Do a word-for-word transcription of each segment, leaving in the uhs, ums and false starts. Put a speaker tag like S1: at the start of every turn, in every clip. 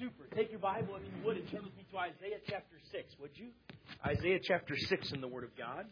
S1: Super. Take your Bible, if you would, and turn with me to Isaiah chapter six, would you? Isaiah chapter six in the Word of God.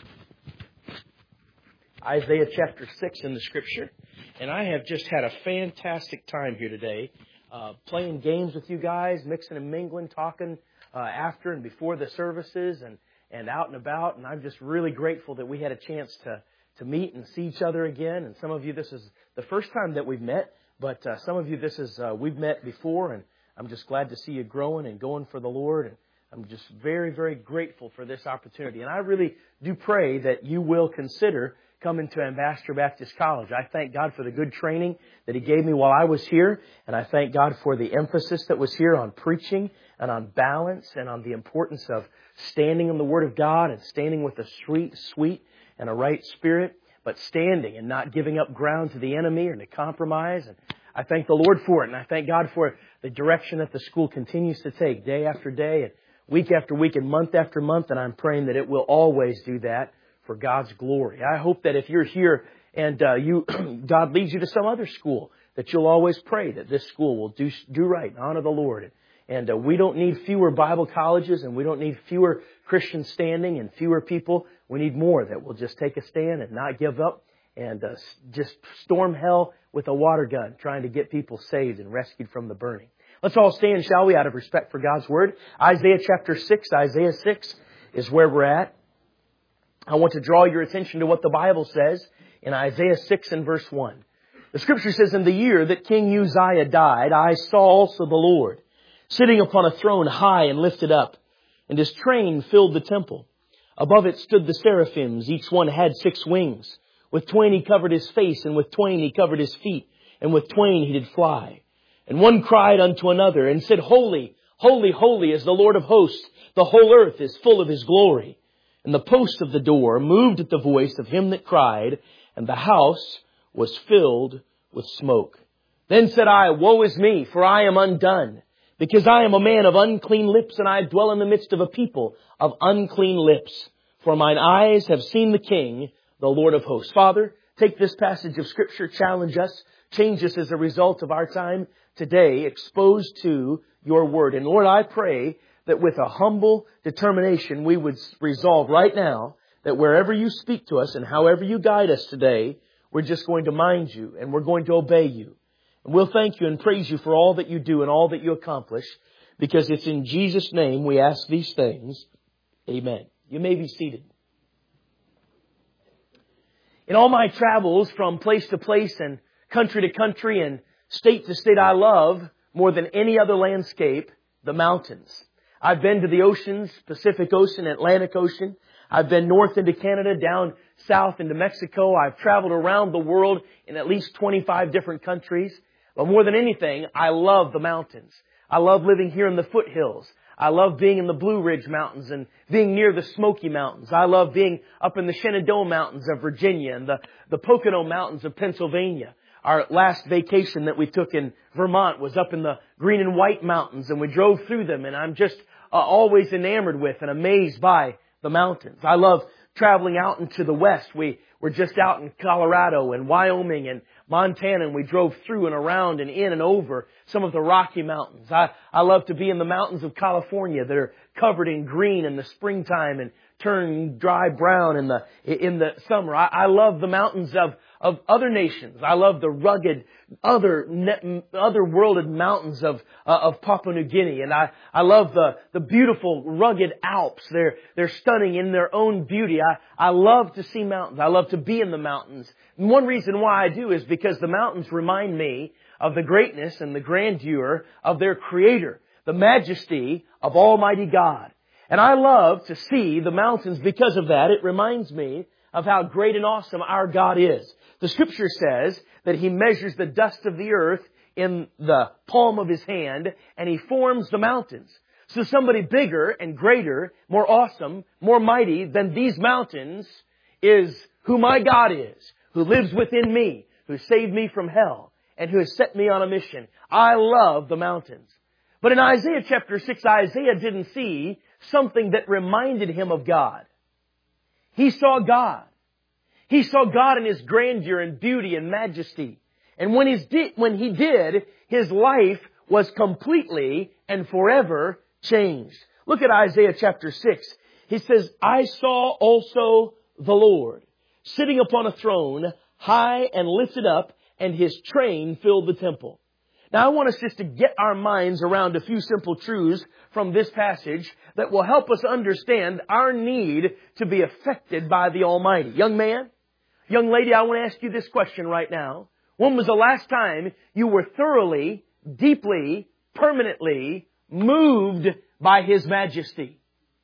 S1: Isaiah chapter six in the Scripture. And I have just had a fantastic time here today, uh, playing games with you guys, mixing and mingling, talking uh, after and before the services, and, and out and about. And I'm just really grateful that we had a chance to, to meet and see each other again. And some of you, this is the first time that we've met. But uh, some of you, this is uh, we've met before, and I'm just glad to see you growing and going for the Lord. And I'm just very, very grateful for this opportunity. And I really do pray that you will consider coming to Ambassador Baptist College. I thank God for the good training that He gave me while I was here. And I thank God for the emphasis that was here on preaching and on balance and on the importance of standing in the Word of God and standing with a sweet, sweet and a right spirit, but standing and not giving up ground to the enemy or to compromise. And I thank the Lord for it. And I thank God for the direction that the school continues to take day after day and week after week and month after month. And I'm praying that it will always do that for God's glory. I hope that if you're here and uh, you God leads you to some other school, that you'll always pray that this school will do do right and honor the Lord. And uh, we don't need fewer Bible colleges, and we don't need fewer Christians standing and fewer people. We need more that will just take a stand and not give up and uh, just storm hell with a water gun, trying to get people saved and rescued from the burning. Let's all stand, shall we, out of respect for God's Word. Isaiah chapter six, Isaiah six is where we're at. I want to draw your attention to what the Bible says in Isaiah six and verse one. The Scripture says, "In the year that King Uzziah died, I saw also the Lord, sitting upon a throne high and lifted up, and His train filled the temple. Above it stood the seraphims, each one had six wings. With twain He covered His face, and with twain He covered His feet, and with twain He did fly. And one cried unto another, and said, Holy, holy, holy is the Lord of hosts. The whole earth is full of His glory. And the post of the door moved at the voice of him that cried, and the house was filled with smoke. Then said I, Woe is me, for I am undone, because I am a man of unclean lips, and I dwell in the midst of a people of unclean lips. For mine eyes have seen the King, the Lord of hosts." Father, take this passage of Scripture, challenge us, change us as a result of our time today, exposed to Your Word. And Lord, I pray that with a humble determination, we would resolve right now that wherever You speak to us and however You guide us today, we're just going to mind You and we're going to obey You. And we'll thank You and praise You for all that You do and all that You accomplish, because it's in Jesus' name we ask these things. Amen. You may be seated. In all my travels from place to place and country to country and state to state, I love more than any other landscape the mountains. I've been to the oceans, Pacific Ocean, Atlantic Ocean. I've been north into Canada, down south into Mexico. I've traveled around the world in at least twenty-five different countries. But more than anything, I love the mountains. I love living here in the foothills. I love being in the Blue Ridge Mountains and being near the Smoky Mountains. I love being up in the Shenandoah Mountains of Virginia and the, the Pocono Mountains of Pennsylvania. Our last vacation that we took in Vermont was up in the Green and White Mountains, and we drove through them, and I'm just uh, always enamored with and amazed by the mountains. I love traveling out into the West. We were just out in Colorado and Wyoming and Montana, and we drove through and around and in and over some of the Rocky Mountains. I, I love to be in the mountains of California that are covered in green in the springtime and turn dry brown in the in the summer. I, I love the mountains of of other nations. I love the rugged, other other-worlded mountains of uh, of Papua New Guinea, and I I love the the beautiful rugged Alps. They're they're stunning in their own beauty. I I love to see mountains. I love to be in the mountains. And one reason why I do is because the mountains remind me of the greatness and the grandeur of their Creator, the majesty of Almighty God. And I love to see the mountains because of that. It reminds me of how great and awesome our God is. The Scripture says that He measures the dust of the earth in the palm of His hand, and He forms the mountains. So somebody bigger and greater, more awesome, more mighty than these mountains is who my God is, who lives within me, who saved me from hell, and who has set me on a mission. I love the mountains. But in Isaiah chapter six, Isaiah didn't see something that reminded him of God. He saw God. He saw God in His grandeur and beauty and majesty. And when, he's di- when he did, his life was completely and forever changed. Look at Isaiah chapter six. He says, I saw also the Lord sitting upon a throne, high and lifted up, and His train filled the temple. Now I want us just to get our minds around a few simple truths from this passage that will help us understand our need to be affected by the Almighty. Young man, young lady, I want to ask you this question right now. When was the last time you were thoroughly, deeply, permanently moved by His majesty?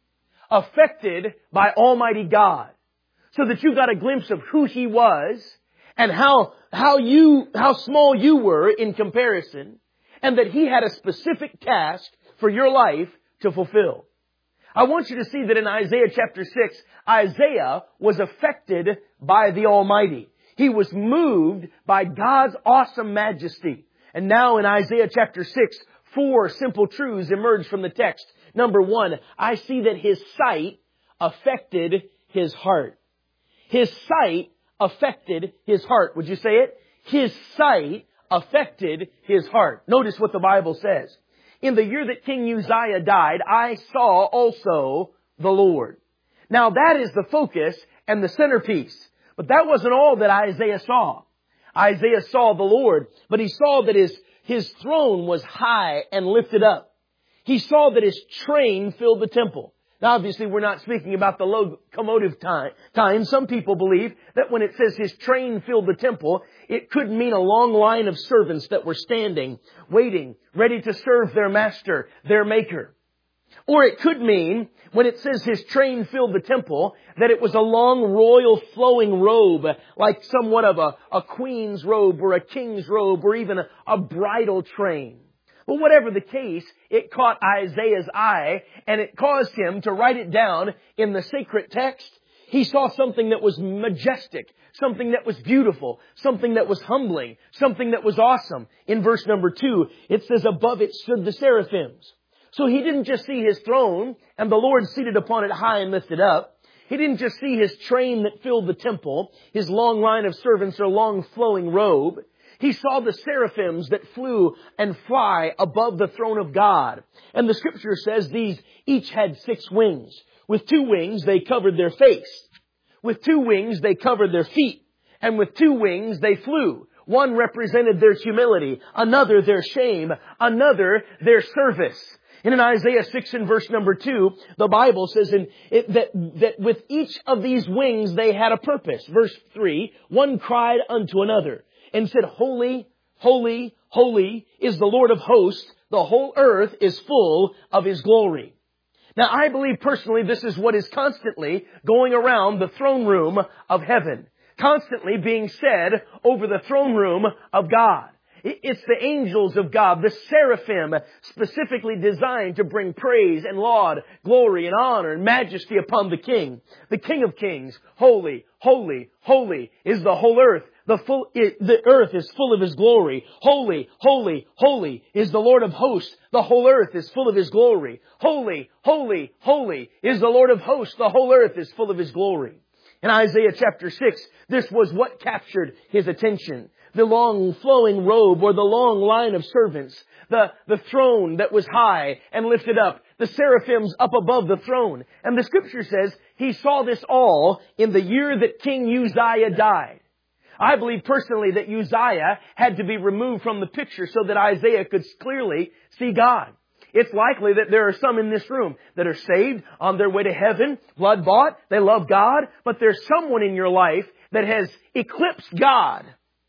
S1: Affected by Almighty God. So that you got a glimpse of who He was and how, how you, how small you were in comparison, and that He had a specific task for your life to fulfill. I want you to see that in Isaiah chapter six, Isaiah was affected by the Almighty. He was moved by God's awesome majesty. And now in Isaiah chapter six, four simple truths emerge from the text. Number one, I see that His sight affected His heart. His sight affected His heart. Would you say it? His sight affected His heart. Notice what the Bible says. In the year that King Uzziah died, I saw also the Lord. Now that is the focus and the centerpiece. But that wasn't all that Isaiah saw. Isaiah saw the Lord, but he saw that His, His throne was high and lifted up. He saw that His train filled the temple. Now, obviously, we're not speaking about the locomotive time. time. Some people believe that when it says His train filled the temple, it could mean a long line of servants that were standing, waiting, ready to serve their master, their maker. Or it could mean, when it says His train filled the temple, that it was a long royal flowing robe, like somewhat of a, a queen's robe or a king's robe or even a, a bridal train. But whatever the case, it caught Isaiah's eye and it caused him to write it down in the sacred text. He saw something that was majestic, something that was beautiful, something that was humbling, something that was awesome. In verse number two, it says, above it stood the seraphims. So he didn't just see His throne and the Lord seated upon it high and lifted up. He didn't just see His train that filled the temple, His long line of servants or long flowing robe. He saw the seraphims that flew and fly above the throne of God. And the scripture says these each had six wings. With two wings, they covered their face. With two wings, they covered their feet. And with two wings, they flew. One represented their humility, another their shame, another their service. And in Isaiah six and verse number two, the Bible says in it, that, that with each of these wings, they had a purpose. Verse three, one cried unto another and said, holy, holy, holy is the Lord of hosts. The whole earth is full of His glory. Now, I believe personally this is what is constantly going around the throne room of heaven. Constantly being said over the throne room of God. It's the angels of God, the seraphim, specifically designed to bring praise and laud, glory and honor and majesty upon the King. The King of Kings, holy, holy, holy is the whole earth. The full, it, the earth is full of His glory. Holy, holy, holy is the Lord of hosts. The whole earth is full of His glory. Holy, holy, holy is the Lord of hosts. The whole earth is full of His glory. In Isaiah chapter six, this was what captured his attention. The long flowing robe or the long line of servants. The, the throne that was high and lifted up. The seraphims up above the throne. And the scripture says he saw this all in the year that King Uzziah died. I believe personally that Uzziah had to be removed from the picture so that Isaiah could clearly see God. It's likely that there are some in this room that are saved, on their way to heaven, blood bought, they love God, but there's someone in your life that has eclipsed God.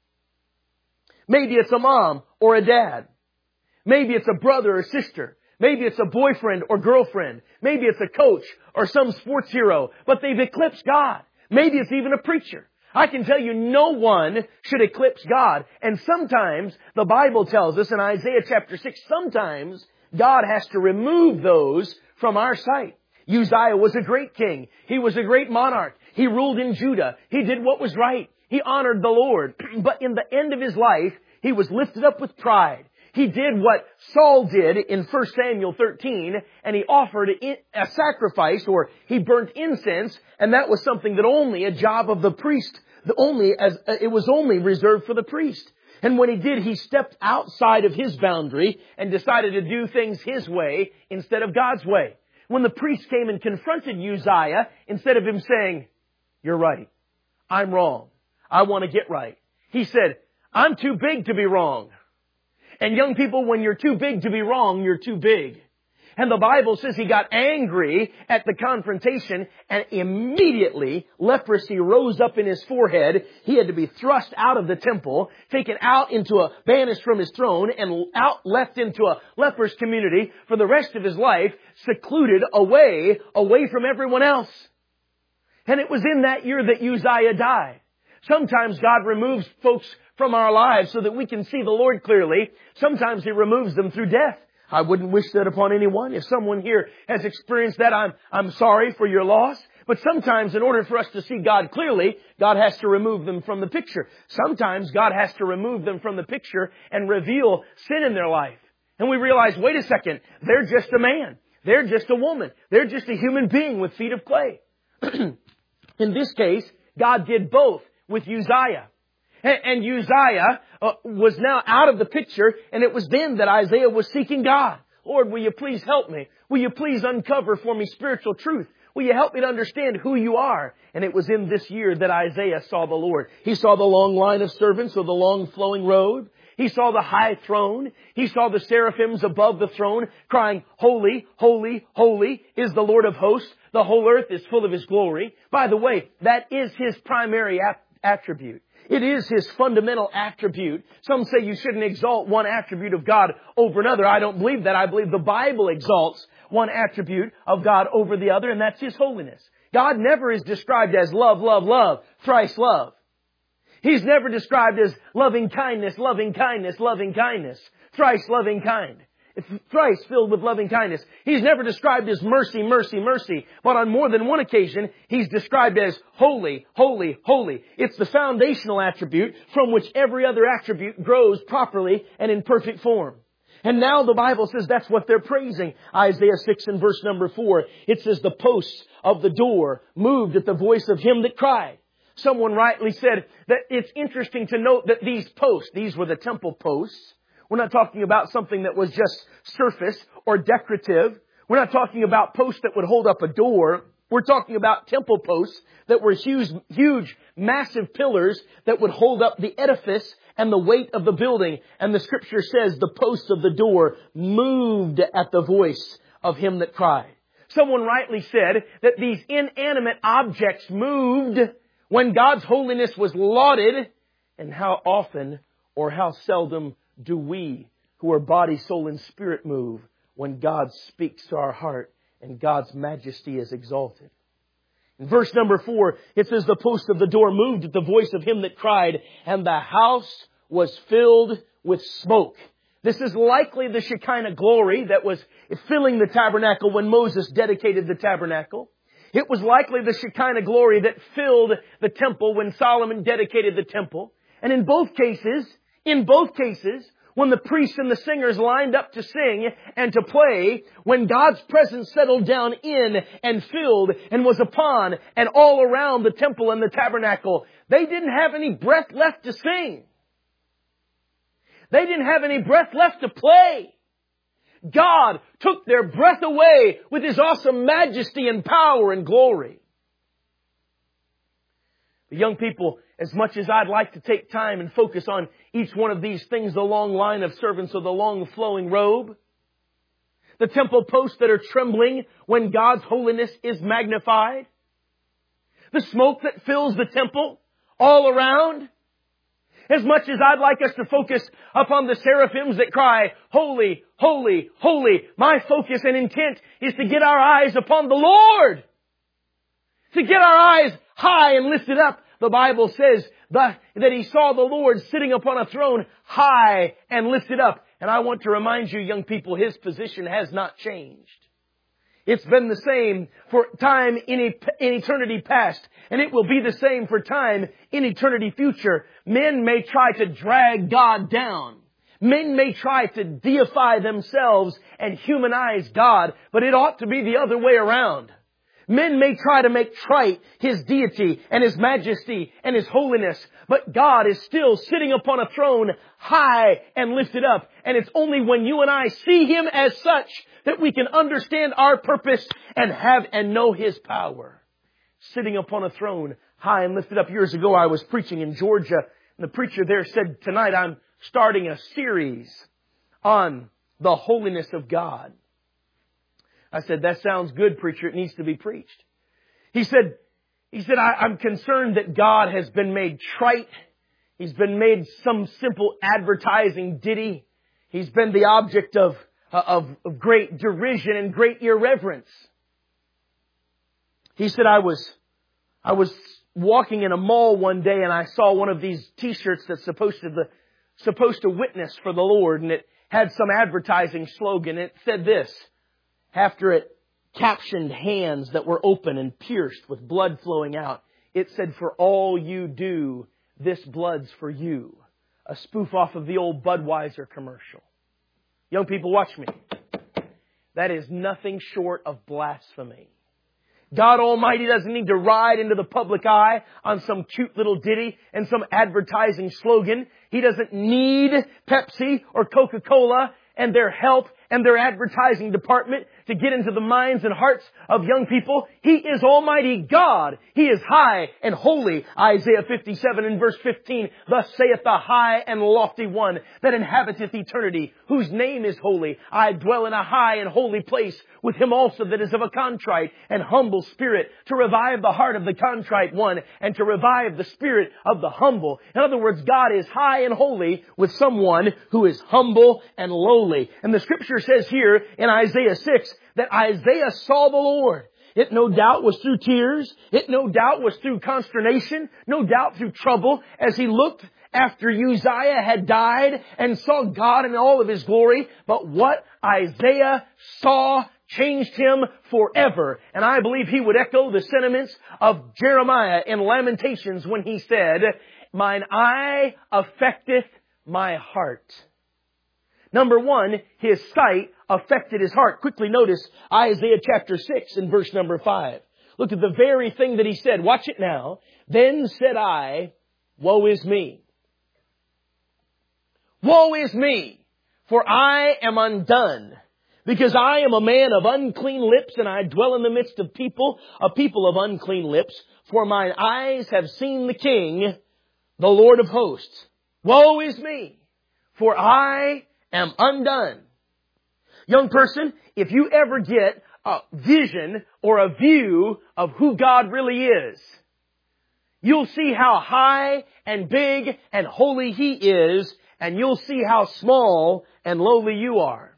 S1: Maybe it's a mom or a dad. Maybe it's a brother or sister. Maybe it's a boyfriend or girlfriend. Maybe it's a coach or some sports hero, but they've eclipsed God. Maybe it's even a preacher. I can tell you no one should eclipse God. And sometimes the Bible tells us in Isaiah chapter six, sometimes God has to remove those from our sight. Uzziah was a great king. He was a great monarch. He ruled in Judah. He did what was right. He honored the Lord. But in the end of his life, he was lifted up with pride. He did what Saul did in First Samuel thirteen, and he offered a sacrifice, or he burnt incense, and that was something that only a job of the priest, the only as it was only reserved for the priest. And when he did, he stepped outside of his boundary and decided to do things his way instead of God's way. When the priest came and confronted Uzziah, instead of him saying, "You're right. I'm wrong. I want to get right," he said, "I'm too big to be wrong." And young people, when you're too big to be wrong, you're too big. And the Bible says he got angry at the confrontation, and immediately leprosy rose up in his forehead. He had to be thrust out of the temple, taken out into a, banished from his throne, and out left into a leper's community for the rest of his life, secluded away, away from everyone else. And it was in that year that Uzziah died. Sometimes God removes folks from our lives so that we can see the Lord clearly. Sometimes He removes them through death. I wouldn't wish that upon anyone. If someone here has experienced that, I'm, I'm sorry for your loss. But sometimes in order for us to see God clearly, God has to remove them from the picture. Sometimes God has to remove them from the picture and reveal sin in their life. And we realize, wait a second, they're just a man. They're just a woman. They're just a human being with feet of clay. In this case, God did both with Uzziah. And Uzziah uh, was now out of the picture, and it was then that Isaiah was seeking God. Lord, will you please help me? Will you please uncover for me spiritual truth? Will you help me to understand who you are? And it was in this year that Isaiah saw the Lord. He saw the long line of servants with the long flowing robe. He saw the high throne. He saw the seraphims above the throne crying, "Holy, holy, holy is the Lord of hosts. The whole earth is full of His glory." By the way, that is His primary ap- attribute. It is His fundamental attribute. Some say you shouldn't exalt one attribute of God over another. I don't believe that. I believe the Bible exalts one attribute of God over the other, and that's His holiness. God never is described as love, love, love, thrice love. He's never described as loving kindness, loving kindness, loving kindness, thrice loving kind. It's thrice filled with loving kindness. He's never described as mercy, mercy, mercy. But on more than one occasion, He's described as holy, holy, holy. It's the foundational attribute from which every other attribute grows properly and in perfect form. And now the Bible says that's what they're praising. Isaiah six and verse number four. It says the posts of the door moved at the voice of him that cried. Someone rightly said that it's interesting to note that these posts, these were the temple posts. We're not talking about something that was just surface or decorative. We're not talking about posts that would hold up a door. We're talking about temple posts that were huge, huge, massive pillars that would hold up the edifice and the weight of the building. And the Scripture says the posts of the door moved at the voice of him that cried. Someone rightly said that these inanimate objects moved when God's holiness was lauded. And how often or how seldom do we, who are body, soul, and spirit, move when God speaks to our heart and God's majesty is exalted? In verse number four, it says, the post of the door moved at the voice of him that cried, and the house was filled with smoke. This is likely the Shekinah glory that was filling the tabernacle when Moses dedicated the tabernacle. It was likely the Shekinah glory that filled the temple when Solomon dedicated the temple. And in both cases, in both cases, when the priests and the singers lined up to sing and to play, when God's presence settled down in and filled and was upon and all around the temple and the tabernacle, they didn't have any breath left to sing. They didn't have any breath left to play. God took their breath away with His awesome majesty and power and glory. The young people, as much as I'd like to take time and focus on each one of these things, the long line of servants or the long flowing robe, the temple posts that are trembling when God's holiness is magnified, the smoke that fills the temple all around, as much as I'd like us to focus upon the seraphims that cry, holy, holy, holy, my focus and intent is to get our eyes upon the Lord. To get our eyes high and lifted up. The Bible says that, that he saw the Lord sitting upon a throne high and lifted up. And I want to remind you, young people, His position has not changed. It's been the same for time in eternity past, and it will be the same for time in eternity future. Men may try to drag God down. Men may try to deify themselves and humanize God, but it ought to be the other way around. Men may try to make trite His deity and His majesty and His holiness, but God is still sitting upon a throne high and lifted up. And it's only when you and I see Him as such that we can understand our purpose and have and know His power. Sitting upon a throne high and lifted up. Years ago I was preaching in Georgia, and the preacher there said, tonight I'm starting a series on the holiness of God. I said, that sounds good, preacher. It needs to be preached. He said, he said, I, I'm concerned that God has been made trite. He's been made some simple advertising ditty. He's been the object of, of, of great derision and great irreverence. He said, I was, I was walking in a mall one day and I saw one of these t-shirts that's supposed to, the, supposed to witness for the Lord, and it had some advertising slogan. It said this. After it captioned hands that were open and pierced with blood flowing out, it said, for all you do, this blood's for you. A spoof off of the old Budweiser commercial. Young people, watch me. That is nothing short of blasphemy. God Almighty doesn't need to ride into the public eye on some cute little ditty and some advertising slogan. He doesn't need Pepsi or Coca-Cola and their help and their advertising department to get into the minds and hearts of young people. He is Almighty God. He is high and holy. Isaiah fifty-seven and verse fifteen, thus saith the high and lofty one that inhabiteth eternity, whose name is holy. I dwell in a high and holy place with him also that is of a contrite and humble spirit, to revive the heart of the contrite one and to revive the spirit of the humble. In other words, God is high and holy with someone who is humble and lowly. And the scripture says here in Isaiah six that Isaiah saw the Lord. It no doubt was through tears. It no doubt was through consternation. No doubt through trouble as he looked after Uzziah had died and saw God in all of His glory. But what Isaiah saw changed him forever. And I believe he would echo the sentiments of Jeremiah in Lamentations when he said, mine eye affecteth my heart. Number one, his sight affected his heart. Quickly notice Isaiah chapter six and verse number five. Look at the very thing that he said. Watch it now. Then said I, woe is me. Woe is me, for I am undone. Because I am a man of unclean lips, and I dwell in the midst of people, a people of unclean lips. For mine eyes have seen the King, the Lord of hosts. Woe is me, for I am undone. Young person, if you ever get a vision or a view of who God really is, you'll see how high and big and holy He is, and you'll see how small and lowly you are.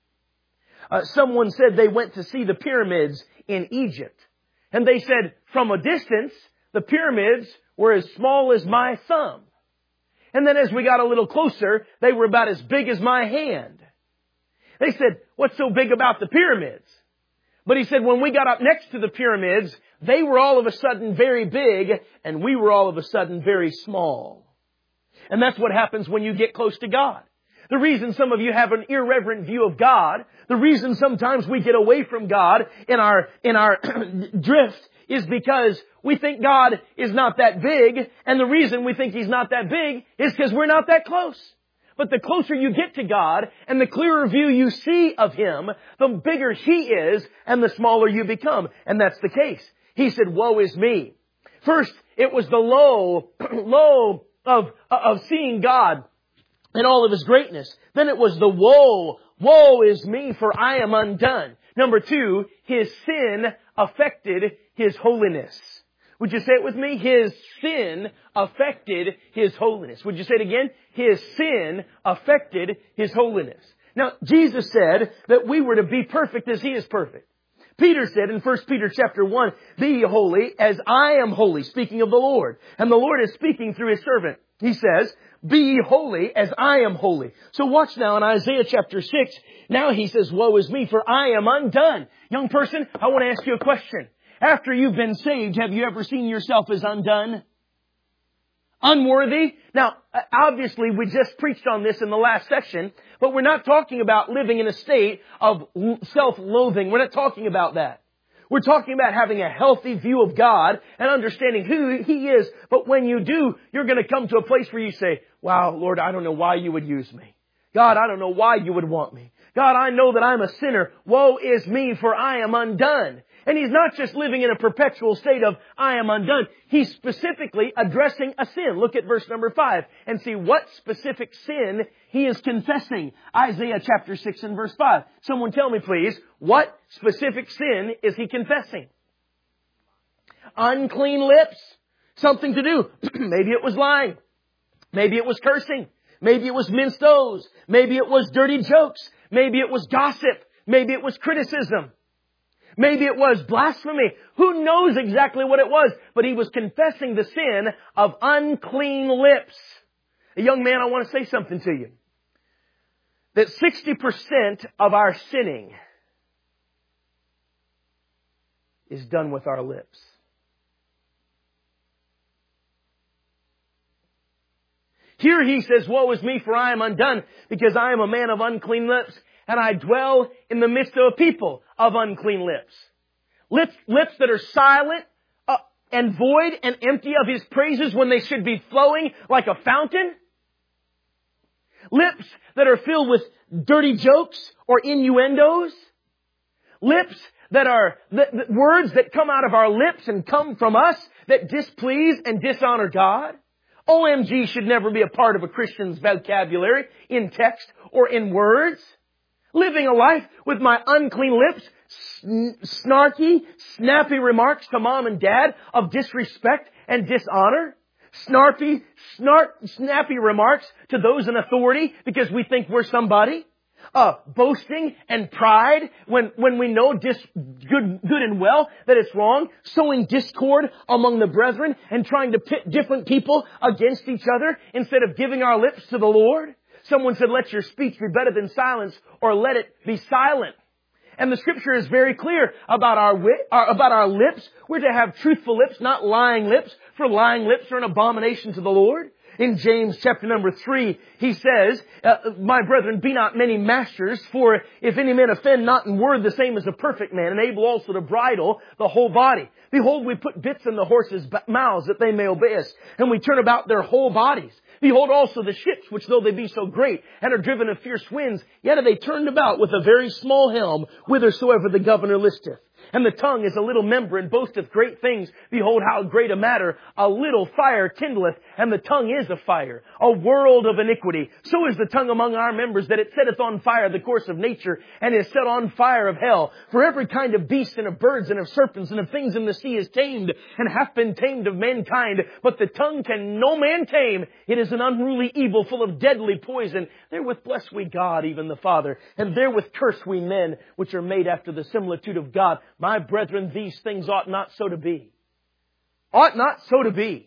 S1: Uh, someone said they went to see the pyramids in Egypt. And they said, from a distance, the pyramids were as small as my thumb. And then as we got a little closer, they were about as big as my hand. They said, what's so big about the pyramids? But he said, when we got up next to the pyramids, they were all of a sudden very big, and we were all of a sudden very small. And that's what happens when you get close to God. The reason some of you have an irreverent view of God, the reason sometimes we get away from God in our, in our drift, is because we think God is not that big, and the reason we think He's not that big is because we're not that close. But the closer you get to God, and the clearer view you see of Him, the bigger He is, and the smaller you become. And that's the case. He said, woe is me. First, it was the low, low of, of seeing God in all of His greatness. Then it was the woe. Woe is me, for I am undone. Number two, His sin affected His holiness. Would you say it with me? His sin affected His holiness. Would you say it again? His sin affected His holiness. Now, Jesus said that we were to be perfect as He is perfect. Peter said in First Peter chapter one, be ye holy as I am holy, speaking of the Lord. And the Lord is speaking through His servant. He says, be ye holy as I am holy. So watch now in Isaiah chapter six. Now He says, woe is me, for I am undone. Young person, I want to ask you a question. After you've been saved, have you ever seen yourself as undone? Unworthy? Now, obviously, we just preached on this in the last section, but we're not talking about living in a state of self-loathing. We're not talking about that. We're talking about having a healthy view of God and understanding who He is. But when you do, you're going to come to a place where you say, wow, Lord, I don't know why you would use me. God, I don't know why you would want me. God, I know that I'm a sinner. Woe is me, for I am undone. And He's not just living in a perpetual state of, I am undone. He's specifically addressing a sin. Look at verse number five and see what specific sin He is confessing. Isaiah chapter six and verse five. Someone tell me, please, what specific sin is He confessing? Unclean lips. Something to do. Maybe it was lying. Maybe it was cursing. Maybe it was minced oaths. Maybe it was dirty jokes. Maybe it was gossip. Maybe it was criticism. Maybe it was blasphemy. Who knows exactly what it was? But he was confessing the sin of unclean lips. A young man, I want to say something to you. That sixty percent of our sinning is done with our lips. Here he says, woe is me, for I am undone, because I am a man of unclean lips, and I dwell in the midst of a people of unclean lips. Lips, lips that are silent uh, and void and empty of His praises when they should be flowing like a fountain. Lips that are filled with dirty jokes or innuendos. Lips that are the, the words that come out of our lips and come from us that displease and dishonor God. O M G should never be a part of a Christian's vocabulary in text or in words. Living a life with my unclean lips, snarky, snappy remarks to mom and dad of disrespect and dishonor. Snarky, snark, snappy remarks to those in authority because we think we're somebody. Uh, boasting and pride when, when we know dis, good, good and well that it's wrong. Sowing discord among the brethren and trying to pit different people against each other instead of giving our lips to the Lord. Someone said, let your speech be better than silence, or let it be silent. And the Scripture is very clear about our, wit, our about our lips. We're to have truthful lips, not lying lips, for lying lips are an abomination to the Lord. In James chapter number three, he says, uh, my brethren, be not many masters, for if any man offend not in word, the same as a perfect man, and able also to bridle the whole body. Behold, we put bits in the horses' mouths that they may obey us, and we turn about their whole bodies. Behold also the ships, which though they be so great, and are driven of fierce winds, yet are they turned about with a very small helm, whithersoever the governor listeth. And the tongue is a little member, and boasteth great things. Behold, how great a matter a little fire kindleth, and the tongue is a fire, a world of iniquity. So is the tongue among our members, that it setteth on fire the course of nature, and is set on fire of hell. For every kind of beast, and of birds, and of serpents, and of things in the sea is tamed, and hath been tamed of mankind. But the tongue can no man tame. It is an unruly evil, full of deadly poison. Therewith bless we God, even the Father, and therewith curse we men, which are made after the similitude of God. My brethren, these things ought not so to be. Ought not so to be.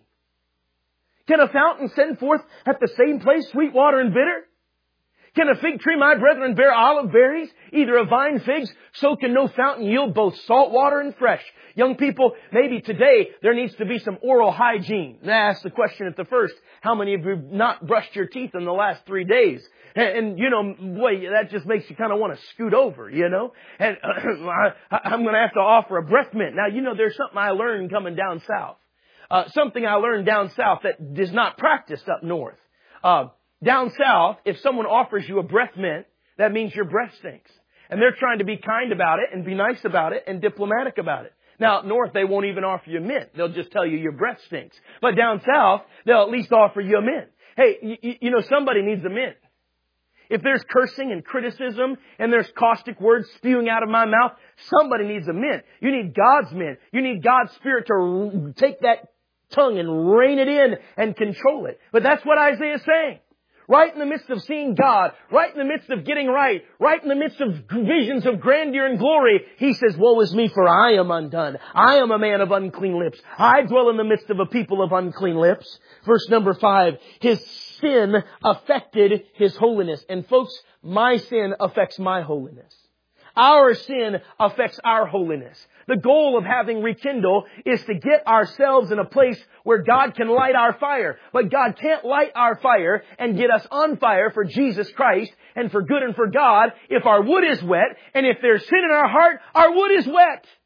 S1: Can a fountain send forth at the same place sweet water and bitter? Can a fig tree, my brethren, bear olive berries? Either a vine figs, so can no fountain yield both salt water and fresh. Young people, maybe today there needs to be some oral hygiene. And I asked the question at the first, how many of you have not brushed your teeth in the last three days? And, and you know, boy, that just makes you kind of want to scoot over, you know. And uh, I, I'm going to have to offer a breath mint. Now, you know, there's something I learned coming down south. Uh, something I learned down south that is not practiced up north. Uh, down south, if someone offers you a breath mint, that means your breath stinks. And they're trying to be kind about it and be nice about it and diplomatic about it. Now, up north, they won't even offer you a mint. They'll just tell you your breath stinks. But down south, they'll at least offer you a mint. Hey, you, you know, somebody needs a mint. If there's cursing and criticism and there's caustic words spewing out of my mouth, somebody needs a mint. You need God's mint. You need God's Spirit to take that tongue and rein it in and control it. But that's what Isaiah is saying. Right in the midst of seeing God, right in the midst of getting right, right in the midst of visions of grandeur and glory, he says, woe is me, for I am undone. I am a man of unclean lips. I dwell in the midst of a people of unclean lips. Verse number five, his sin affected his holiness. And folks, my sin affects my holiness. Our sin affects our holiness. The goal of having Rekindle is to get ourselves in a place where God can light our fire. But God can't light our fire and get us on fire for Jesus Christ and for good and for God if our wood is wet, and if there's sin in our heart, our wood is wet.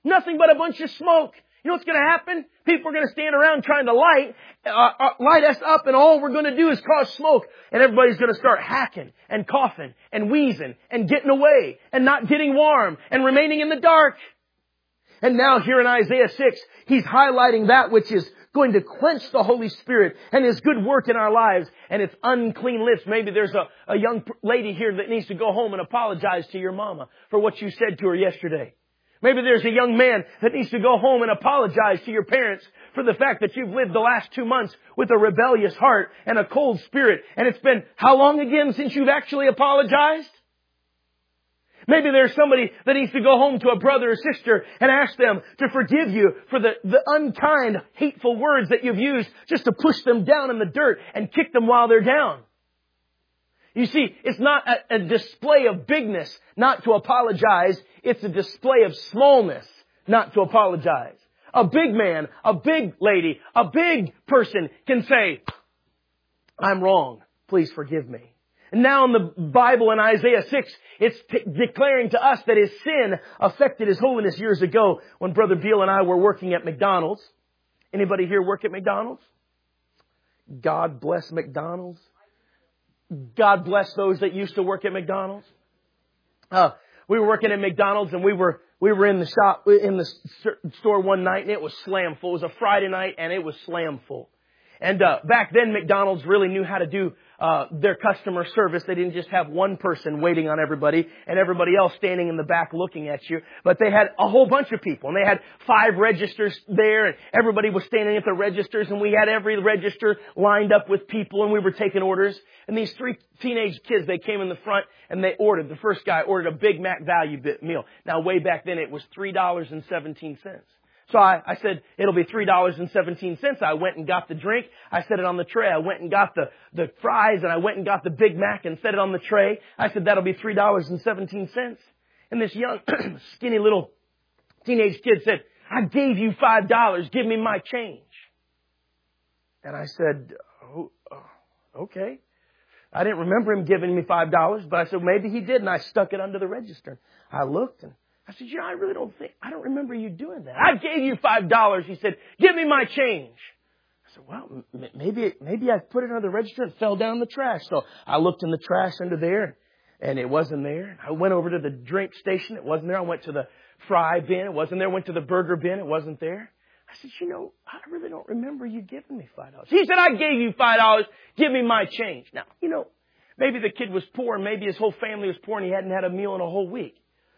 S1: Nothing but a bunch of smoke. You know what's going to happen? People are going to stand around trying to light, uh, uh, light us up, and all we're going to do is cause smoke. And everybody's going to start hacking and coughing and wheezing and getting away and not getting warm and remaining in the dark. And now here in Isaiah six, he's highlighting that which is going to quench the Holy Spirit and His good work in our lives, and it's unclean lips. Maybe there's a, a young lady here that needs to go home and apologize to your mama for what you said to her yesterday. Maybe there's a young man that needs to go home and apologize to your parents for the fact that you've lived the last two months with a rebellious heart and a cold spirit. And it's been how long again since you've actually apologized? Maybe there's somebody that needs to go home to a brother or sister and ask them to forgive you for the, the unkind, hateful words that you've used just to push them down in the dirt and kick them while they're down. You see, it's not a, a display of bigness not to apologize. It's a display of smallness not to apologize. A big man, a big lady, a big person can say, I'm wrong. Please forgive me. And now in the Bible in Isaiah six, it's t- declaring to us that his sin affected his holiness years ago when Brother Beal and I were working at McDonald's. Anybody here work at McDonald's? God bless McDonald's. God bless those that used to work at McDonald's. Uh, we were working at McDonald's and we were, we were in the shop, in the store one night and it was slam full. It was a Friday night and it was slam full. And, uh, back then McDonald's really knew how to do, uh, their customer service. They didn't just have one person waiting on everybody and everybody else standing in the back looking at you. But they had a whole bunch of people and they had five registers there and everybody was standing at the registers and we had every register lined up with people and we were taking orders. And these three teenage kids, they came in the front and they ordered. The first guy ordered a Big Mac value bit meal. Now way back then it was three dollars and seventeen cents. So I, I said, it'll be three dollars and seventeen cents. I went and got the drink. I set it on the tray. I went and got the, the fries and I went and got the Big Mac and set it on the tray. I said, that'll be three dollars and seventeen cents. And this young, skinny little teenage kid said, I gave you five dollars. Give me my change. And I said, oh, okay. I didn't remember him giving me five dollars, but I said, maybe he did. And I stuck it under the register. I looked and I said, you know, I really don't think, I don't remember you doing that. I gave you five dollars. He said, give me my change. I said, well, m- maybe, maybe I put it under the register and fell down in the trash. So I looked in the trash under there and it wasn't there. I went over to the drink station. It wasn't there. I went to the fry bin. It wasn't there. Went to the burger bin. It wasn't there. I said, you know, I really don't remember you giving me five dollars. He said, I gave you five dollars. Give me my change. Now, you know, maybe the kid was poor and maybe his whole family was poor and he hadn't had a meal in a whole week.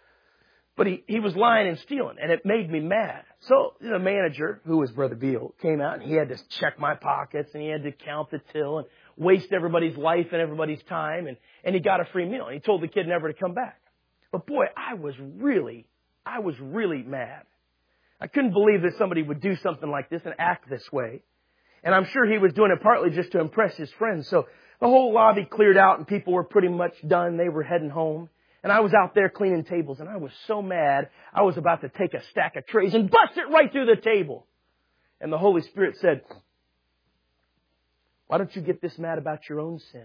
S1: But he, he was lying and stealing, and it made me mad. So the manager, who was Brother Beal, came out, and he had to check my pockets, and he had to count the till, and waste everybody's life and everybody's time, and, and he got a free meal. And he told the kid never to come back. But boy, I was really, I was really mad. I couldn't believe that somebody would do something like this and act this way. And I'm sure he was doing it partly just to impress his friends. So the whole lobby cleared out, and people were pretty much done. They were heading home. And I was out there cleaning tables, and I was so mad, I was about to take a stack of trays and bust it right through the table. And the Holy Spirit said, why don't you get this mad about your own sin?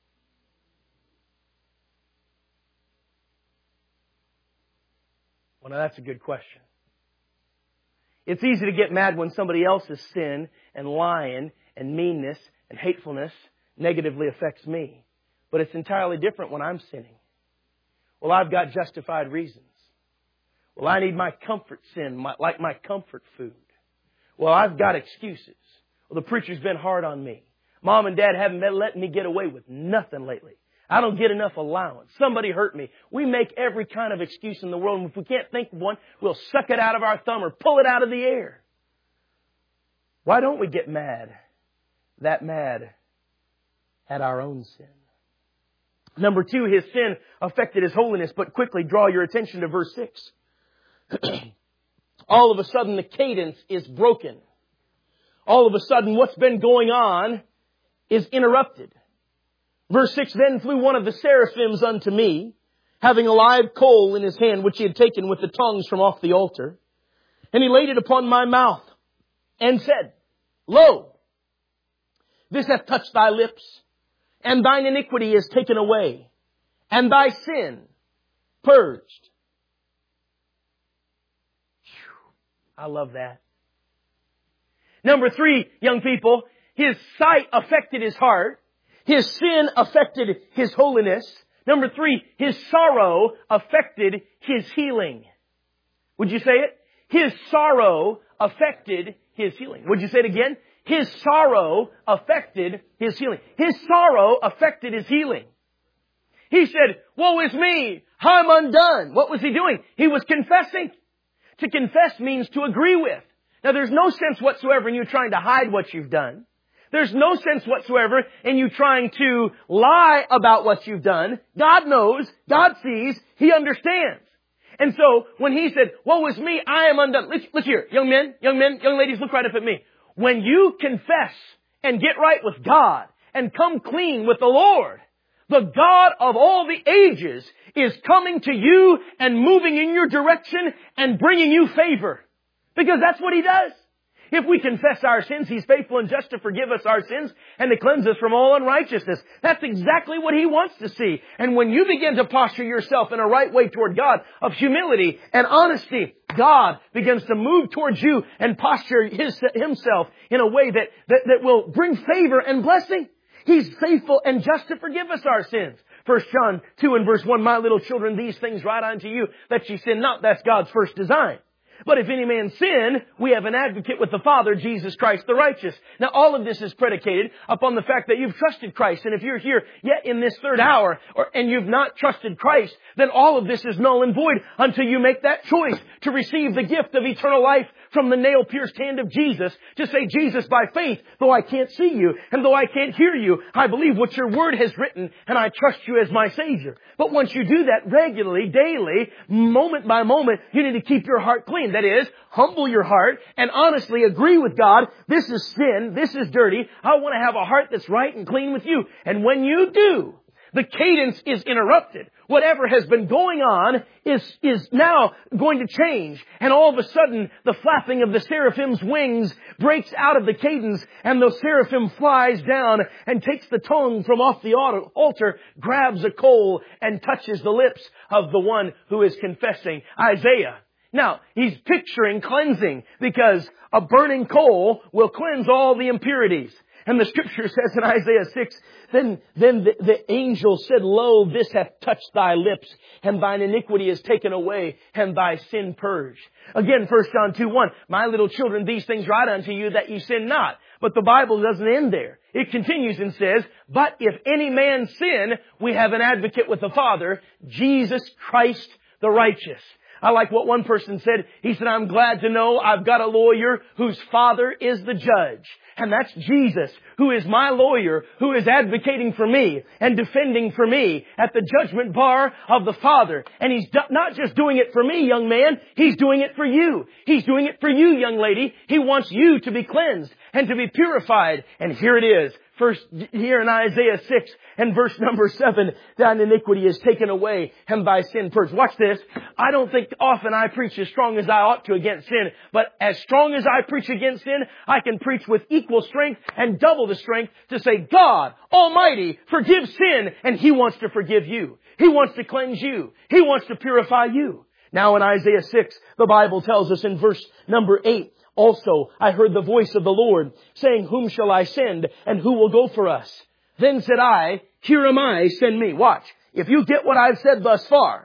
S1: Well, now that's a good question. It's easy to get mad when somebody else's sin and lying and meanness and hatefulness negatively affects me. But it's entirely different when I'm sinning. Well, I've got justified reasons. Well, I need my comfort sin, my, like my comfort food. Well, I've got excuses. Well, the preacher's been hard on me. Mom and Dad haven't been letting me get away with nothing lately. I don't get enough allowance. Somebody hurt me. We make every kind of excuse in the world, and if we can't think of one, we'll suck it out of our thumb or pull it out of the air. Why don't we get mad, that mad at our own sin? Number two, his sin affected his holiness, but quickly draw your attention to verse six. All of a sudden, the cadence is broken. All of a sudden, what's been going on is interrupted. Verse six, then flew one of the seraphims unto me, having a live coal in his hand, which he had taken with the tongs from off the altar. And he laid it upon my mouth and said, Lo, this hath touched thy lips, and thine iniquity is taken away, and thy sin purged. Whew. I love that. Number three, young people, his sight affected his heart. His sin affected his holiness. Number three, his sorrow affected his healing. Would you say it? His sorrow affected his healing. Would you say it again? His sorrow affected his healing. His sorrow affected his healing. He said, woe is me, I'm undone. What was he doing? He was confessing. To confess means to agree with. Now there's no sense whatsoever in you trying to hide what you've done. There's no sense whatsoever in you trying to lie about what you've done. God knows, God sees, He understands. And so when he said, woe is me, I am undone. Let's, let's hear it. Young men, young men, young ladies, look right up at me. When you confess and get right with God and come clean with the Lord, the God of all the ages is coming to you and moving in your direction and bringing you favor. Because that's what He does. If we confess our sins, He's faithful and just to forgive us our sins and to cleanse us from all unrighteousness. That's exactly what He wants to see. And when you begin to posture yourself in a right way toward God of humility and honesty, God begins to move towards you and posture his, Himself in a way that, that, that will bring favor and blessing. He's faithful and just to forgive us our sins. First John two and verse one, my little children, these things write unto you that ye sin not. That's God's first design. But if any man sin, we have an advocate with the Father, Jesus Christ the righteous. Now all of this is predicated upon the fact that you've trusted Christ. And if you're here yet in this third hour or, and you've not trusted Christ, then all of this is null and void until you make that choice to receive the gift of eternal life from the nail-pierced hand of Jesus, to say, Jesus, by faith, though I can't see you and though I can't hear you, I believe what your word has written and I trust you as my Savior. But once you do that regularly, daily, moment by moment, you need to keep your heart clean. That is, humble your heart and honestly agree with God. This is sin. This is dirty. I want to have a heart that's right and clean with you. And when you do, the cadence is interrupted. Whatever has been going on is, is now going to change. And all of a sudden, the flapping of the seraphim's wings breaks out of the cadence, and the seraphim flies down and takes the tongue from off the altar, grabs a coal, and touches the lips of the one who is confessing. Isaiah. Now, he's picturing cleansing, because a burning coal will cleanse all the impurities. And the scripture says in Isaiah six, then, then the, the angel said, lo, this hath touched thy lips, and thine iniquity is taken away, and thy sin purged. Again, First John two one, my little children, these things write unto you that ye sin not. But the Bible doesn't end there. It continues and says, but if any man sin, we have an advocate with the Father, Jesus Christ the righteous. I like what one person said. He said, I'm glad to know I've got a lawyer whose father is the judge. And that's Jesus, who is my lawyer, who is advocating for me and defending for me at the judgment bar of the Father. And He's not just doing it for me, young man. He's doing it for you. He's doing it for you, young lady. He wants you to be cleansed and to be purified. And here it is. First, here in Isaiah six and verse number seven, thine iniquity is taken away and thy sin purged. Watch this. I don't think often I preach as strong as I ought to against sin, but as strong as I preach against sin, I can preach with equal strength and double the strength to say, God Almighty forgives sin, and He wants to forgive you. He wants to cleanse you. He wants to purify you. Now in Isaiah six, the Bible tells us in verse number eight, also, I heard the voice of the Lord saying, whom shall I send, and who will go for us? Then said I, here am I, send me. Watch. If you get what I've said thus far,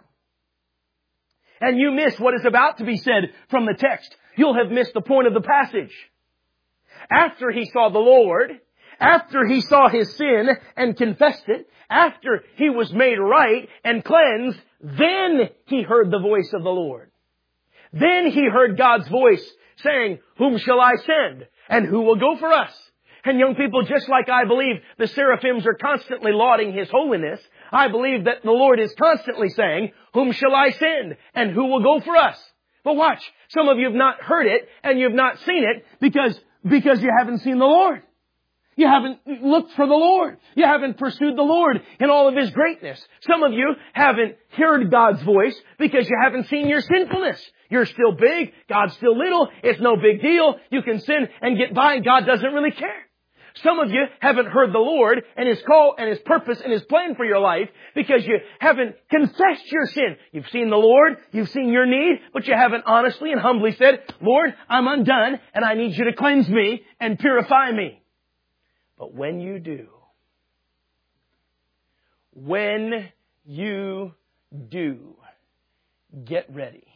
S1: and you miss what is about to be said from the text, you'll have missed the point of the passage. After he saw the Lord, after he saw his sin and confessed it, after he was made right and cleansed, then he heard the voice of the Lord. Then he heard God's voice saying, whom shall I send? And who will go for us? And young people, just like I believe the seraphims are constantly lauding His holiness, I believe that the Lord is constantly saying, whom shall I send? And who will go for us? But watch, some of you have not heard it and you've not seen it because, because you haven't seen the Lord. You haven't looked for the Lord. You haven't pursued the Lord in all of His greatness. Some of you haven't heard God's voice because you haven't seen your sinfulness. You're still big. God's still little. It's no big deal. You can sin and get by, and God doesn't really care. Some of you haven't heard the Lord and His call and His purpose and His plan for your life because you haven't confessed your sin. You've seen the Lord, you've seen your need, but you haven't honestly and humbly said, Lord, I'm undone and I need you to cleanse me and purify me. But when you do, when you do, get ready.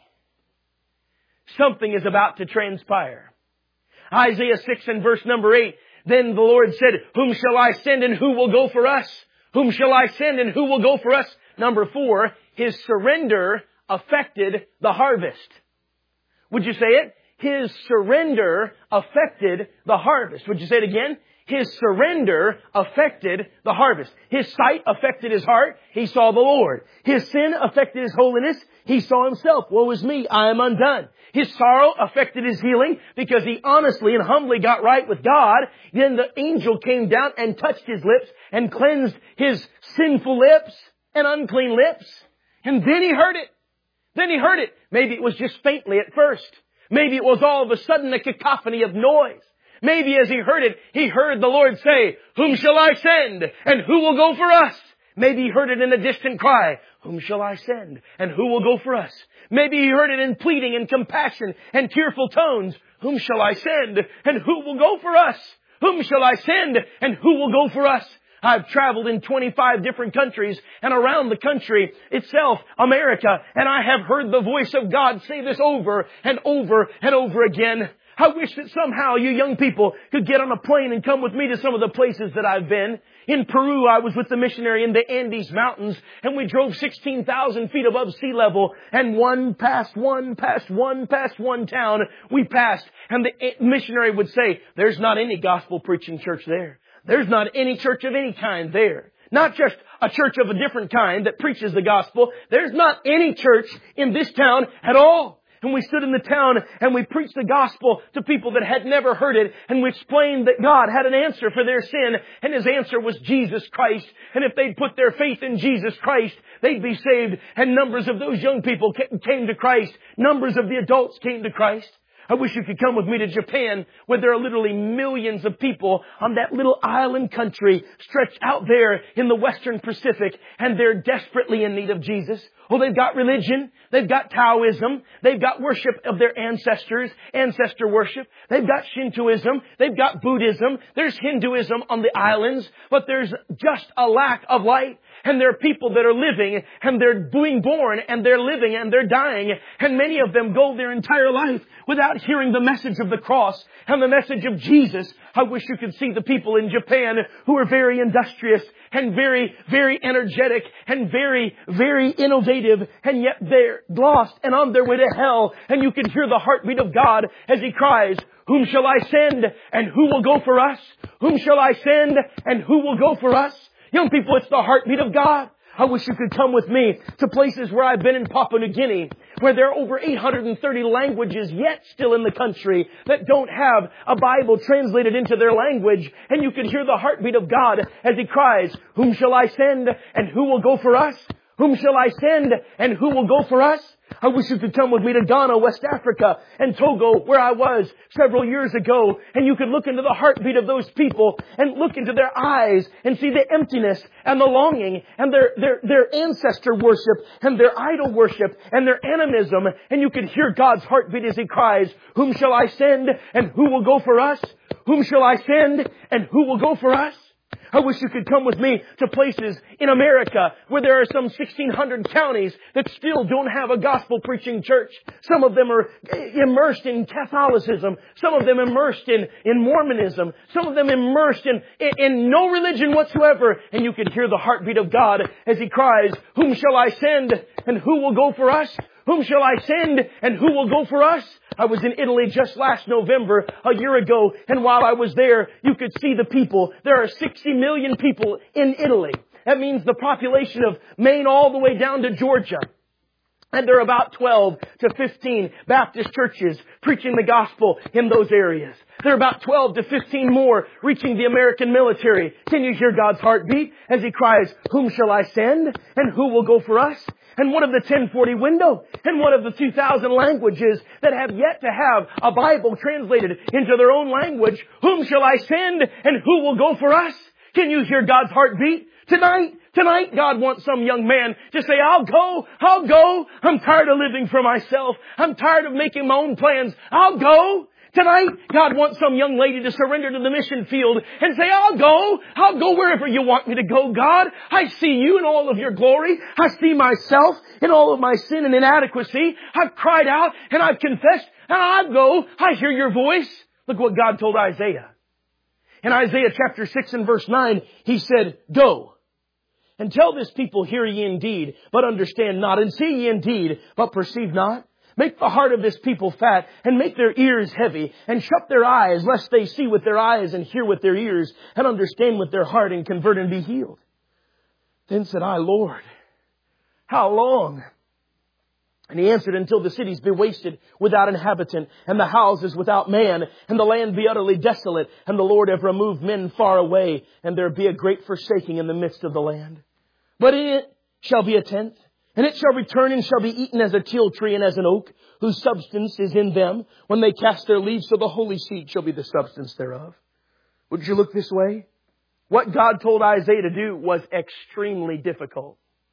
S1: Something is about to transpire. Isaiah six and verse number eight, then the Lord said, whom shall I send and who will go for us? Whom shall I send and who will go for us? Number four, His surrender affected the harvest. Would you say it? His surrender affected the harvest. Would you say it again? His surrender affected the harvest. His sight affected his heart. He saw the Lord. His sin affected his holiness. He saw himself. Woe is me, I am undone. His sorrow affected his healing because he honestly and humbly got right with God. Then the angel came down and touched his lips and cleansed his sinful lips and unclean lips. And then he heard it. Then he heard it. Maybe it was just faintly at first. Maybe it was all of a sudden a cacophony of noise. Maybe as he heard it, he heard the Lord say, whom shall I send? And who will go for us? Maybe he heard it in a distant cry, whom shall I send? And who will go for us? Maybe he heard it in pleading and compassion and tearful tones, whom shall I send? And who will go for us? Whom shall I send? And who will go for us? I've traveled in twenty-five different countries and around the country itself, America, and I have heard the voice of God say this over and over and over again. I wish that somehow you young people could get on a plane and come with me to some of the places that I've been. In Peru, I was with the missionary in the Andes Mountains, and we drove sixteen thousand feet above sea level, and one past one, past one, past one town we passed. And the missionary would say, there's not any gospel preaching church there. There's not any church of any kind there. Not just a church of a different kind that preaches the gospel. There's not any church in this town at all. And we stood in the town and we preached the gospel to people that had never heard it. And we explained that God had an answer for their sin. And His answer was Jesus Christ. And if they'd put their faith in Jesus Christ, they'd be saved. And numbers of those young people came to Christ. Numbers of the adults came to Christ. I wish you could come with me to Japan, where there are literally millions of people on that little island country stretched out there in the Western Pacific, and they're desperately in need of Jesus. Oh, they've got religion. They've got Taoism. They've got worship of their ancestors, ancestor worship. They've got Shintoism. They've got Buddhism. There's Hinduism on the islands, but there's just a lack of light. And there are people that are living, and they're being born, and they're living, and they're dying. And many of them go their entire life without hearing the message of the cross and the message of Jesus. I wish you could see the people in Japan who are very industrious and very, very energetic and very, very innovative, and yet they're lost and on their way to hell. And you can hear the heartbeat of God as He cries, whom shall I send, and who will go for us? Whom shall I send, and who will go for us? Young people, it's the heartbeat of God. I wish you could come with me to places where I've been in Papua New Guinea, where there are over eight hundred thirty languages yet still in the country that don't have a Bible translated into their language. And you can hear the heartbeat of God as He cries, whom shall I send, and who will go for us? Whom shall I send, and who will go for us? I wish you could come with me to Ghana, West Africa, and Togo, where I was several years ago, and you could look into the heartbeat of those people and look into their eyes and see the emptiness and the longing and their, their, their ancestor worship and their idol worship and their animism, and you could hear God's heartbeat as He cries, whom shall I send, and who will go for us? Whom shall I send, and who will go for us? I wish you could come with me to places in America where there are some sixteen hundred counties that still don't have a gospel preaching church. Some of them are immersed in Catholicism. Some of them immersed in, in Mormonism. Some of them immersed in, in, in no religion whatsoever. And you can hear the heartbeat of God as He cries, whom shall I send, and who will go for us? Whom shall I send, and who will go for us? I was in Italy just last November, a year ago, and while I was there, you could see the people. There are sixty million people in Italy. That means the population of Maine all the way down to Georgia. And there are about twelve to fifteen Baptist churches preaching the gospel in those areas. There are about twelve to fifteen more reaching the American military. Can you hear God's heartbeat as He cries, whom shall I send, and who will go for us? And what of the ten forty window? And what of the two thousand languages that have yet to have a Bible translated into their own language? Whom shall I send and who will go for us? Can you hear God's heartbeat? Tonight, tonight God wants some young man to say, I'll go, I'll go. I'm tired of living for myself. I'm tired of making my own plans. I'll go. Tonight, God wants some young lady to surrender to the mission field and say, I'll go. I'll go wherever you want me to go, God. I see you in all of your glory. I see myself in all of my sin and inadequacy. I've cried out and I've confessed and I'll go. I hear your voice. Look what God told Isaiah. In Isaiah chapter six and verse nine, He said, go. And tell this people, hear ye indeed, but understand not, and see ye indeed, but perceive not. Make the heart of this people fat, and make their ears heavy, and shut their eyes, lest they see with their eyes, and hear with their ears, and understand with their heart, and convert and be healed. Then said I, Lord, how long? And He answered, until the cities be wasted without inhabitant, and the houses without man, and the land be utterly desolate, and the Lord have removed men far away, and there be a great forsaking in the midst of the land. But in it shall be a tenth, and it shall return and shall be eaten as a teal tree and as an oak, whose substance is in them. When they cast their leaves, so the holy seed shall be the substance thereof. Would you look this way? What God told Isaiah to do was extremely difficult.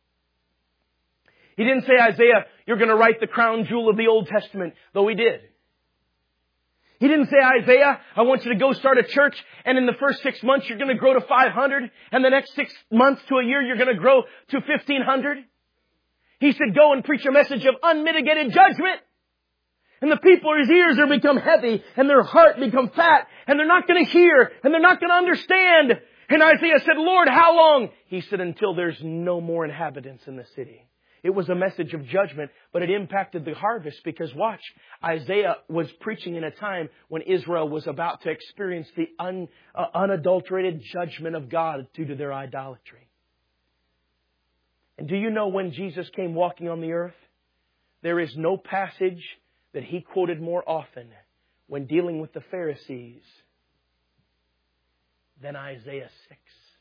S1: He didn't say, Isaiah, you're going to write the crown jewel of the Old Testament, though He did. He didn't say, Isaiah, I want you to go start a church, and in the first six months you're going to grow to five hundred, and the next six months to a year you're going to grow to fifteen hundred. He said, go and preach a message of unmitigated judgment. And the people's ears are become heavy, and their heart become fat, and they're not going to hear, and they're not going to understand. And Isaiah said, Lord, how long? He said, until there's no more inhabitants in the city. It was a message of judgment, but it impacted the harvest because watch, Isaiah was preaching in a time when Israel was about to experience the un, uh, unadulterated judgment of God due to their idolatry. And do you know when Jesus came walking on the earth, there is no passage that He quoted more often when dealing with the Pharisees than Isaiah six.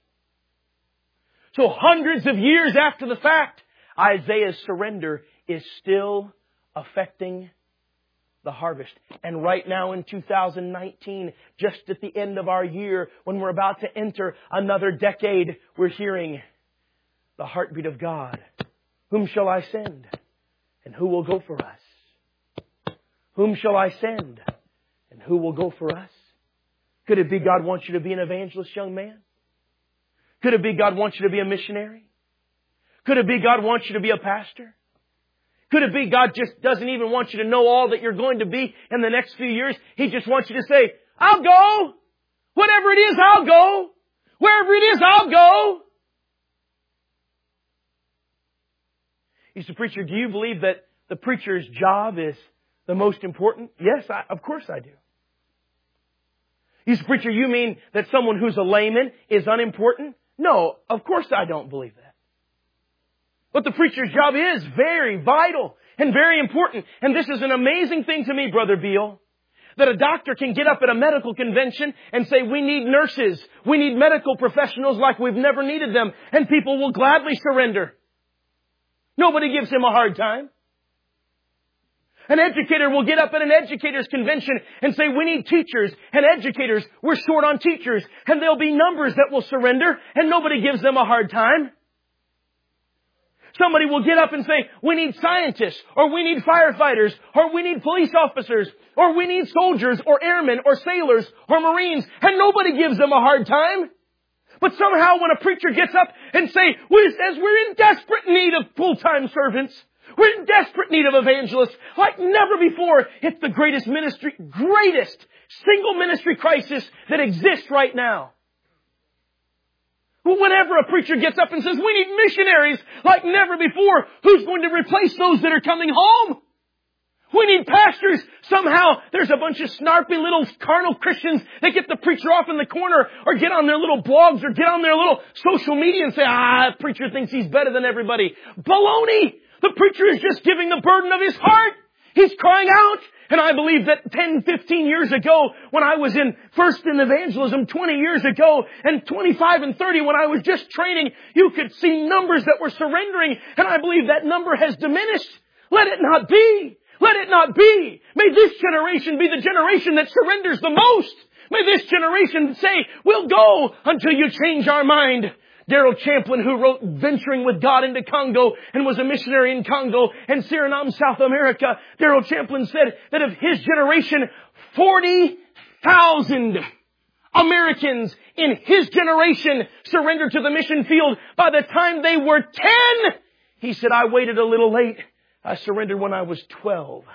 S1: So hundreds of years after the fact, Isaiah's surrender is still affecting the harvest. And right now in two thousand nineteen, just at the end of our year, when we're about to enter another decade, we're hearing the heartbeat of God. Whom shall I send? And who will go for us? Whom shall I send? And who will go for us? Could it be God wants you to be an evangelist, young man? Could it be God wants you to be a missionary? Could it be God wants you to be a pastor? Could it be God just doesn't even want you to know all that you're going to be in the next few years? He just wants you to say, I'll go. Whatever it is, I'll go. Wherever it is, I'll go. He said, preacher, do you believe that the preacher's job is the most important? Yes, I, of course I do. He said, preacher, you mean that someone who's a layman is unimportant? No, of course I don't believe that. But the preacher's job is very vital and very important. And this is an amazing thing to me, Brother Beal, that a doctor can get up at a medical convention and say, we need nurses. We need medical professionals like we've never needed them. And people will gladly surrender. Nobody gives him a hard time. An educator will get up at an educators convention and say, we need teachers and educators. We're short on teachers. And there'll be numbers that will surrender and nobody gives them a hard time. Somebody will get up and say, we need scientists, or we need firefighters, or we need police officers, or we need soldiers, or airmen, or sailors, or Marines, and nobody gives them a hard time. But somehow when a preacher gets up and say, we says we're in desperate need of full-time servants, we're in desperate need of evangelists, like never before, it's the greatest ministry, greatest single ministry crisis that exists right now. Whenever a preacher gets up and says, we need missionaries like never before, who's going to replace those that are coming home? We need pastors. Somehow there's a bunch of snarpy little carnal Christians that get the preacher off in the corner or get on their little blogs or get on their little social media and say, ah, the preacher thinks he's better than everybody. Baloney! The preacher is just giving the burden of his heart. He's crying out And I believe that ten, fifteen years ago, when I was in first in evangelism, twenty years ago, and twenty-five and thirty when I was just training, you could see numbers that were surrendering. And I believe that number has diminished. Let it not be. Let it not be. May this generation be the generation that surrenders the most. May this generation say, we'll go until you change our mind. Daryl Champlin, who wrote Venturing with God into Congo and was a missionary in Congo and Suriname, South America, Daryl Champlin said that of his generation, forty thousand Americans in his generation surrendered to the mission field by the time they were ten. He said, I waited a little late. I surrendered when I was twelve.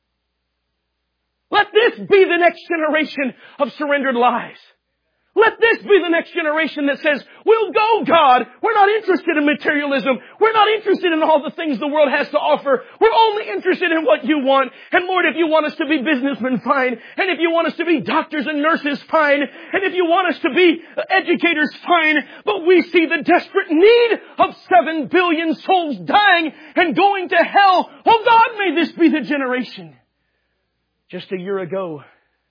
S1: Let this be the next generation of surrendered lives. Let this be the next generation that says, we'll go, God. We're not interested in materialism. We're not interested in all the things the world has to offer. We're only interested in what you want. And Lord, if you want us to be businessmen, fine. And if you want us to be doctors and nurses, fine. And if you want us to be educators, fine. But we see the desperate need of seven billion souls dying and going to hell. Oh God, may this be the generation. Just a year ago,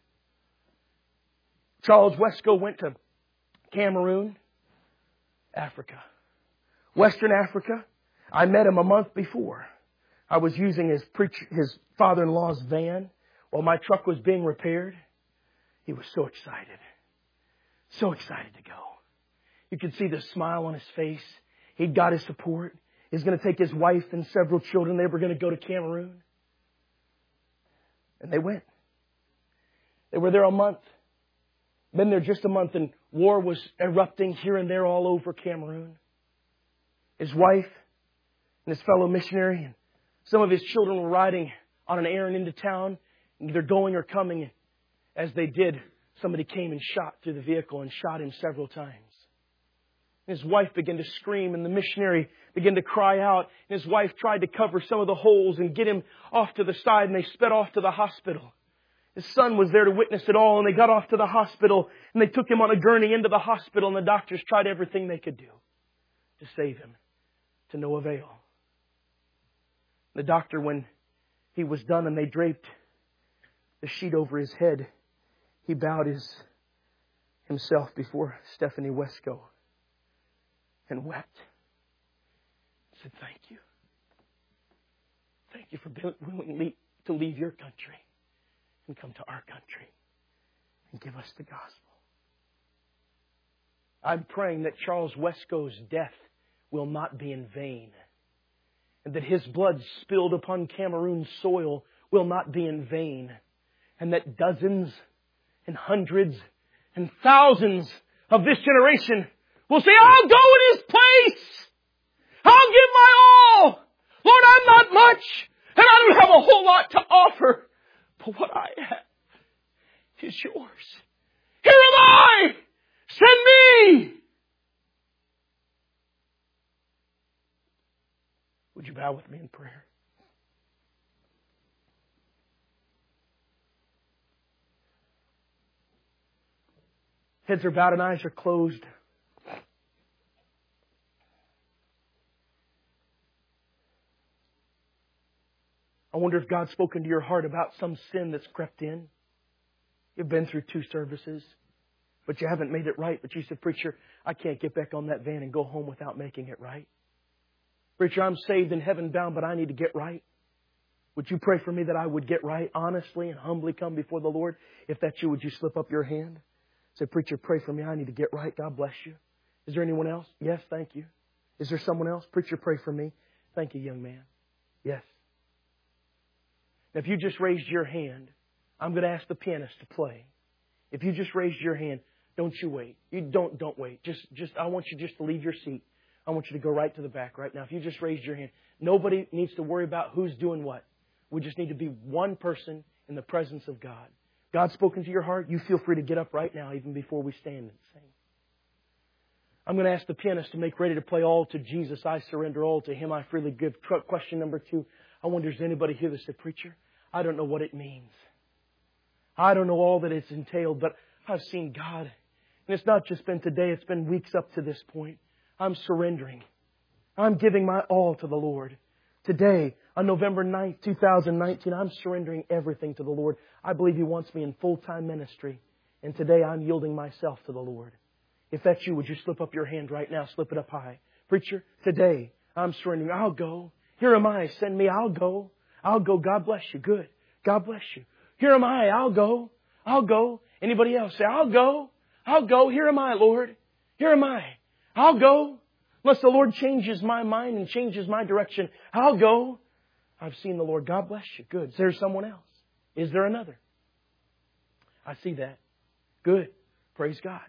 S1: Charles Wesco went to Cameroon, Africa. Western Africa. I met him a month before. I was using his preach, his father-in-law's van while my truck was being repaired. He was so excited. So excited to go. You could see the smile on his face. He'd got his support. He's going to take his wife and several children. They were going to go to Cameroon. And they went. They were there a month. Been there just a month, and war was erupting here and there all over Cameroon. His wife and his fellow missionary and some of his children were riding on an errand into town, either going or coming. As they did, somebody came and shot through the vehicle and shot him several times. His wife began to scream, and the missionary began to cry out. And his wife tried to cover some of the holes and get him off to the side, and they sped off to the hospital. His son was there to witness it all, and they got off to the hospital, and they took him on a gurney into the hospital, and the doctors tried everything they could do to save him, to no avail. The doctor, when he was done and they draped the sheet over his head, he bowed his himself before Stephanie Wesco and wept. He said, thank you. Thank you for being willing to leave your country and come to our country and give us the gospel. I'm praying that Charles Wesco's death will not be in vain, and that his blood spilled upon Cameroon soil will not be in vain, and that dozens and hundreds and thousands of this generation will say, I'll go in His place. I'll give my all. Lord, I'm not much, and I don't have a whole lot to offer. But what I have is yours. Here am I! Send me! Would you bow with me in prayer? Heads are bowed and eyes are closed. I wonder if God's spoken to your heart about some sin that's crept in. You've been through two services, but you haven't made it right. But you said, preacher, I can't get back on that van and go home without making it right. Preacher, I'm saved and heaven bound, but I need to get right. Would you pray for me that I would get right honestly and humbly come before the Lord? If that's you, would you slip up your hand? Say, preacher, pray for me. I need to get right. God bless you. Is there anyone else? Yes, thank you. Is there someone else? Preacher, pray for me. Thank you, young man. Yes. Now, if you just raised your hand, I'm going to ask the pianist to play. If you just raised your hand, don't you wait. You don't, don't wait. Just, just, I want you just to leave your seat. I want you to go right to the back right now. If you just raised your hand, nobody needs to worry about who's doing what. We just need to be one person in the presence of God. God's spoken to your heart. You feel free to get up right now, even before we stand and sing. I'm going to ask the pianist to make ready to play All to Jesus. I surrender all to Him. I freely give. Question number two. I wonder, is anybody here that said, preacher, I don't know what it means. I don't know all that it's entailed, but I've seen God. And it's not just been today. It's been weeks up to this point. I'm surrendering. I'm giving my all to the Lord. Today, On November ninth, two thousand nineteen, I'm surrendering everything to the Lord. I believe He wants me in full-time ministry. And today I'm yielding myself to the Lord. If that's you, would you slip up your hand right now? Slip it up high. Preacher, today I'm surrendering. I'll go. Here am I. Send me. I'll go. I'll go. God bless you. Good. God bless you. Here am I. I'll go. I'll go. Anybody else say, I'll go. I'll go. Here am I, Lord. Here am I. I'll go. Unless the Lord changes my mind and changes my direction, I'll go. I've seen the Lord. God bless you. Good. Is there someone else? Is there another? I see that. Good. Praise God.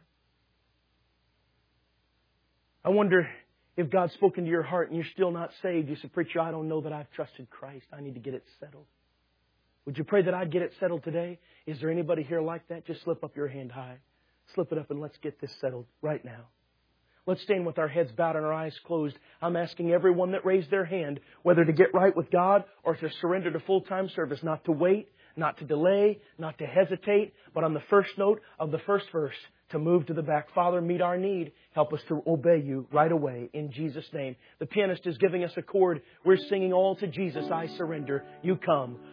S1: I wonder if God's spoken to your heart and you're still not saved. You say, Preacher, I don't know that I've trusted Christ. I need to get it settled. Would you pray that I'd get it settled today? Is there anybody here like that? Just slip up your hand high. Slip it up and let's get this settled right now. Let's stand with our heads bowed and our eyes closed. I'm asking everyone that raised their hand whether to get right with God or to surrender to full-time service, not to wait, not to delay, not to hesitate, but on the first note of the first verse, to move to the back. Father, meet our need. Help us to obey You right away in Jesus' name. The pianist is giving us a chord. We're singing all to Jesus, I surrender. You come.